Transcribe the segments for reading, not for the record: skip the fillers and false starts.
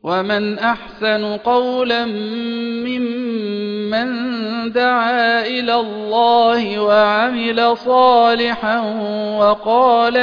ومن أحسن قولا ممن دعا إلى الله وعمل صالحا وقال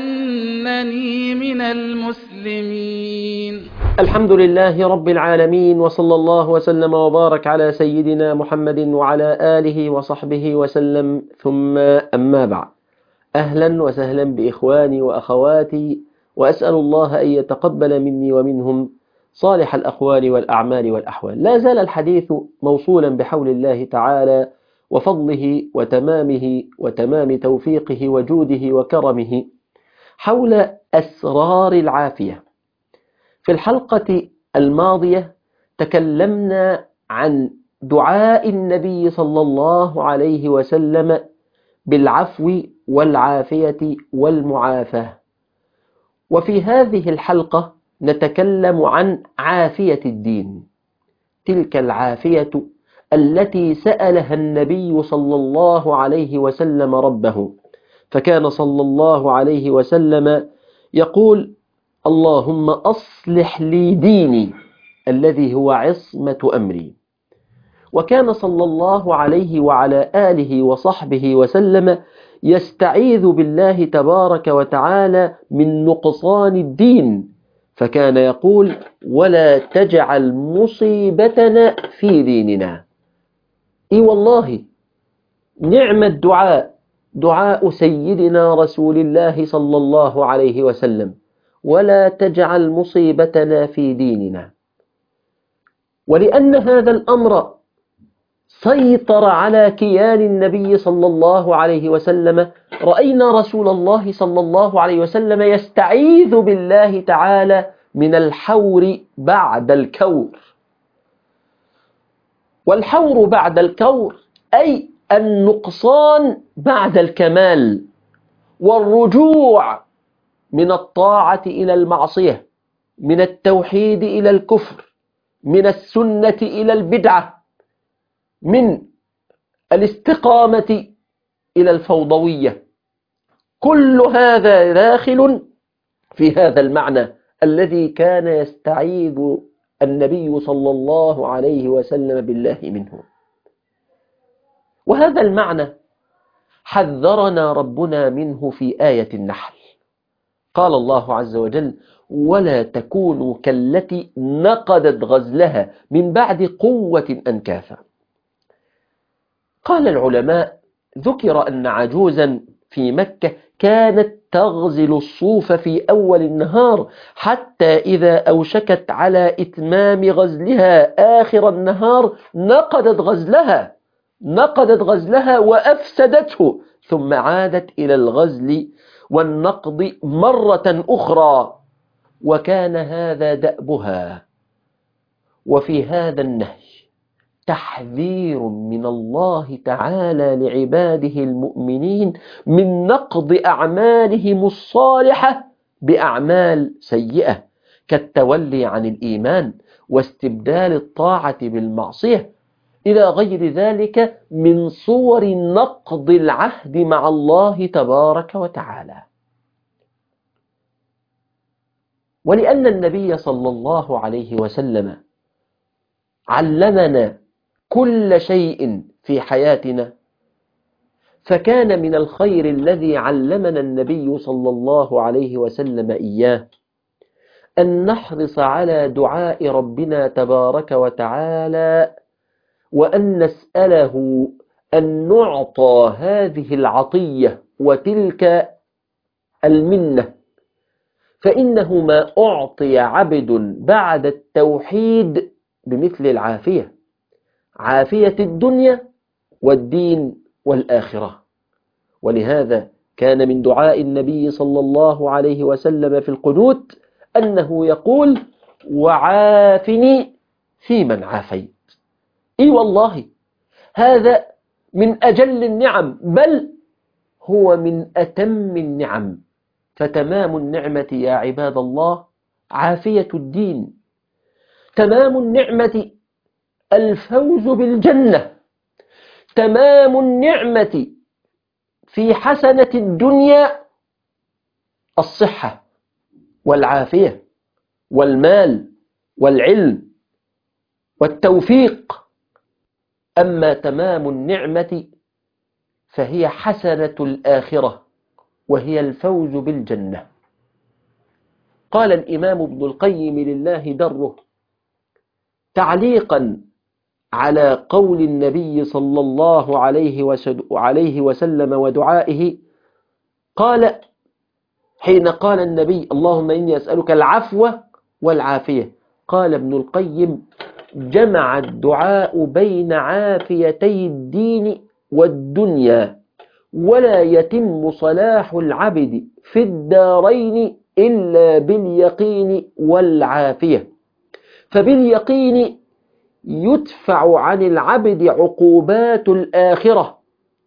إنني من المسلمين. الحمد لله رب العالمين، وصلى الله وسلم وبارك على سيدنا محمد وعلى آله وصحبه وسلم، ثم أما بعد. أهلا وسهلا بإخواني وأخواتي، وأسأل الله أن يتقبل مني ومنهم صالح الأقوال والأعمال والأحوال. لا زال الحديث موصولا بحول الله تعالى وفضله وتمامه وتمام توفيقه وجوده وكرمه حول أسرار العافية. في الحلقة الماضية تكلمنا عن دعاء النبي صلى الله عليه وسلم بالعفو والعافية والمعافاة، وفي هذه الحلقة نتكلم عن عافية الدين، تلك العافية التي سألها النبي صلى الله عليه وسلم ربه، فكان صلى الله عليه وسلم يقول: اللهم أصلح لي ديني الذي هو عصمة أمري. وكان صلى الله عليه وعلى آله وصحبه وسلم يستعيذ بالله تبارك وتعالى من نقصان الدين، فكان يقول: ولا تجعل مصيبتنا في ديننا. إي والله، نعم الدعاء دعاء سيدنا رسول الله صلى الله عليه وسلم: ولا تجعل مصيبتنا في ديننا. ولأن هذا الأمر سيطر على كيان النبي صلى الله عليه وسلم، رأينا رسول الله صلى الله عليه وسلم يستعيذ بالله تعالى من الحور بعد الكور. والحور بعد الكور أي النقصان بعد الكمال، والرجوع من الطاعة إلى المعصية، من التوحيد إلى الكفر، من السنة إلى البدعة، من الاستقامة إلى الفوضوية. كل هذا داخل في هذا المعنى الذي كان يستعيذ النبي صلى الله عليه وسلم بالله منه. وهذا المعنى حذرنا ربنا منه في آية النحل. قال الله عز وجل: ولا تكونوا كالتي نقضت غزلها من بعد قوة أنكاثا. قال العلماء: ذكر أن عجوزا في مكة كانت تغزل الصوف في أول النهار، حتى إذا أوشكت على إتمام غزلها آخر النهار نقضت غزلها وأفسدته، ثم عادت إلى الغزل والنقض مرة أخرى، وكان هذا دأبها. وفي هذا النهي تحذير من الله تعالى لعباده المؤمنين من نقض أعمالهم الصالحة بأعمال سيئة، كالتولي عن الإيمان واستبدال الطاعة بالمعصية، إلى غير ذلك من صور نقض العهد مع الله تبارك وتعالى. ولأن النبي صلى الله عليه وسلم علمنا كل شيء في حياتنا، فكان من الخير الذي علمنا النبي صلى الله عليه وسلم إياه أن نحرص على دعاء ربنا تبارك وتعالى، وأن نسأله أن نعطى هذه العطية وتلك المنة، فإنه ما أعطي عبد بعد التوحيد بمثل العافية، عافية الدنيا والدين والآخرة. ولهذا كان من دعاء النبي صلى الله عليه وسلم في القنوت أنه يقول: وعافني في من عافيت. إي والله، هذا من أجل النعم، بل هو من أتم النعم. فتمام النعمة يا عباد الله عافية الدين، تمام النعمة الفوز بالجنة، تمام النعمة في حسنة الدنيا الصحة والعافية والمال والعلم والتوفيق. أما تمام النعمة فهي حسنة الآخرة، وهي الفوز بالجنة. قال الإمام ابن القيم لله دره تعليقا على قول النبي صلى الله عليه وسلم ودعائه، قال حين قال النبي اللهم إني أسألك العفو والعافية، قال ابن القيم جمع الدعاء بين عافيتي الدين والدنيا، ولا يتم صلاح العبد في الدارين إلا باليقين والعافية. فباليقين يدفع عن العبد عقوبات الآخرة،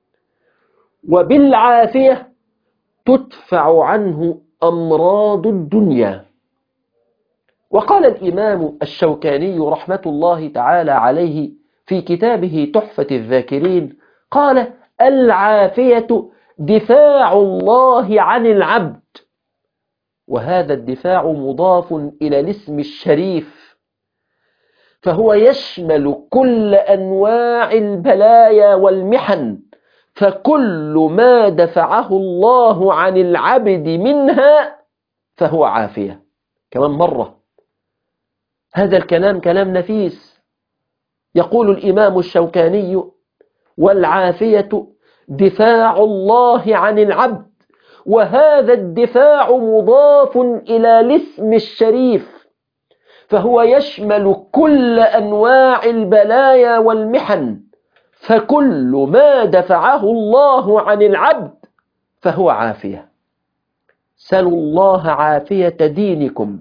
وبالعافية تدفع عنه أمراض الدنيا. وقال الإمام الشوكاني رحمة الله تعالى عليه في كتابه تحفة الذاكرين، قال العافية دفاع الله عن العبد، وهذا الدفاع مضاف إلى الاسم الشريف، فهو يشمل كل أنواع البلايا والمحن، فكل ما دفعه الله عن العبد منها فهو عافية. كمان مرة، هذا الكلام كلام نفيس. يقول الإمام الشوكاني والعافية دفاع الله عن العبد، وهذا الدفاع مضاف إلى الاسم الشريف، فهو يشمل كل أنواع البلايا والمحن، فكل ما دفعه الله عن العبد فهو عافية. سلوا الله عافية دينكم،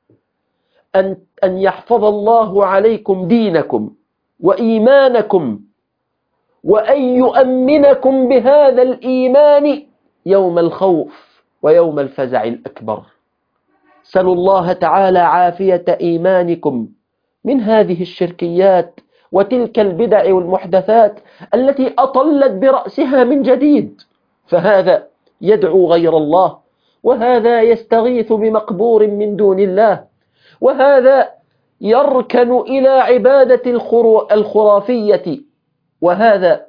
أن يحفظ الله عليكم دينكم وإيمانكم، وأن يؤمنكم بهذا الإيمان يوم الخوف ويوم الفزع الأكبر. سلوا الله تعالى عافية إيمانكم من هذه الشركيات وتلك البدع والمحدثات التي أطلت برأسها من جديد، فهذا يدعو غير الله، وهذا يستغيث بمقبور من دون الله، وهذا يركن إلى عبادة الخرافية، وهذا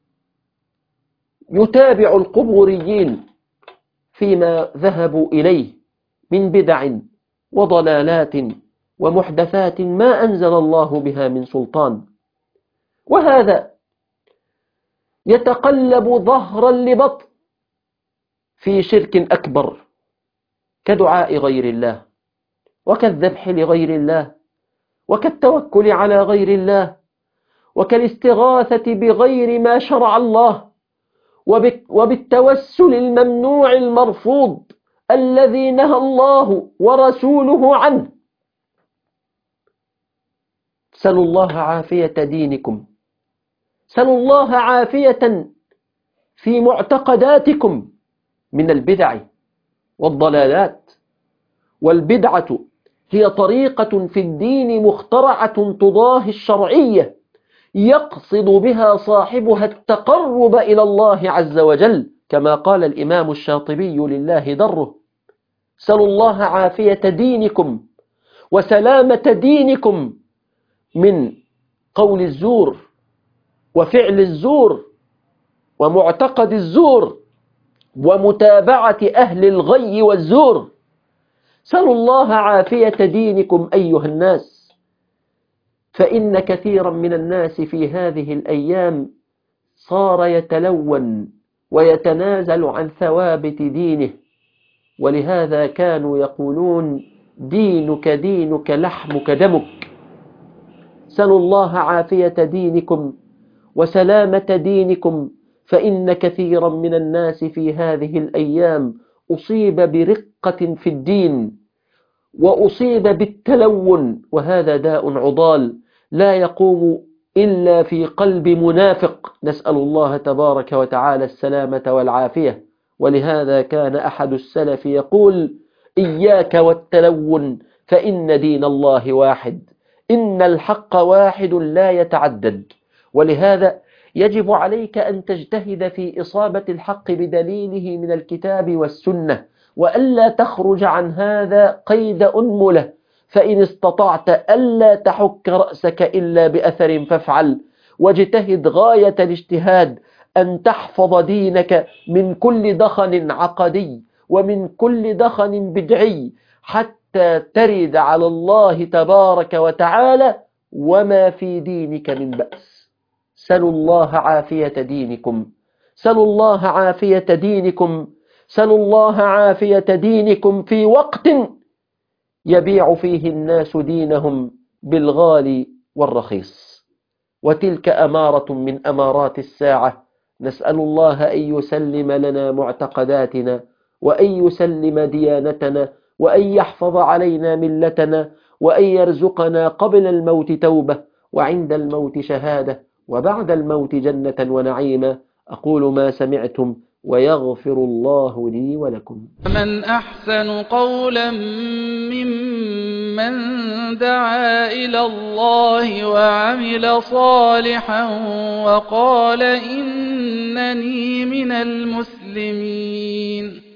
يتابع القبوريين فيما ذهبوا إليه من بدع وضلالات ومحدثات ما أنزل الله بها من سلطان، وهذا يتقلب ظهرا لبطن في شرك أكبر كدعاء غير الله، وكالذبح لغير الله، وكالتوكل على غير الله، وكالاستغاثة بغير ما شرع الله، وبالتوسل الممنوع المرفوض الذي نهى الله ورسوله عنه. سلوا الله عافية دينكم، سلوا الله عافية في معتقداتكم من البدع والضلالات. والبدعة هي طريقة في الدين مخترعة تضاهي الشرعية، يقصد بها صاحبها التقرب إلى الله عز وجل، كما قال الإمام الشاطبي لله دره سلوا الله عافية دينكم وسلامة دينكم من قول الزور وفعل الزور ومعتقد الزور ومتابعة أهل الغي والزور. سلوا الله عافية دينكم أيها الناس، فإن كثيرا من الناس في هذه الأيام صار يتلون ويتنازل عن ثوابت دينه، ولهذا كانوا يقولون دينك دينك لحمك دمك. سلوا الله عافية دينكم وسلامة دينكم، فإن كثيرا من الناس في هذه الأيام أصيب برقة في الدين وأصيب بالتلون، وهذا داء عضال لا يقوم إلا في قلب منافق، نسأل الله تبارك وتعالى السلامة والعافية. ولهذا كان أحد السلف يقول إياك والتلون فإن دين الله واحد، إن الحق واحد لا يتعدد. ولهذا يجب عليك أن تجتهد في إصابة الحق بدليله من الكتاب والسنة، وألا تخرج عن هذا قيد أنملة، فإن استطعت ألا تحك رأسك إلا بأثر فافعل، واجتهد غاية الاجتهاد أن تحفظ دينك من كل دخن عقدي ومن كل دخن بدعي، حتى ترد على الله تبارك وتعالى وما في دينك من بأس. سلوا الله عافية دينكم، سلوا الله عافية دينكم، سلوا الله عافية دينكم في وقت يبيع فيه الناس دينهم بالغالي والرخيص. وتلك أمارة من أمارات الساعة. نسأل الله أن يسلم لنا معتقداتنا، وأن يسلم ديانتنا، وأن يحفظ علينا ملتنا، وأن يرزقنا قبل الموت توبة، وعند الموت شهادة، وبعد الموت جنة ونعيما. أقول ما سمعتم، ويغفر الله لي ولكم. من أحسن قولا ممن دعا إلى الله وعمل صالحا وقال إنني من المسلمين.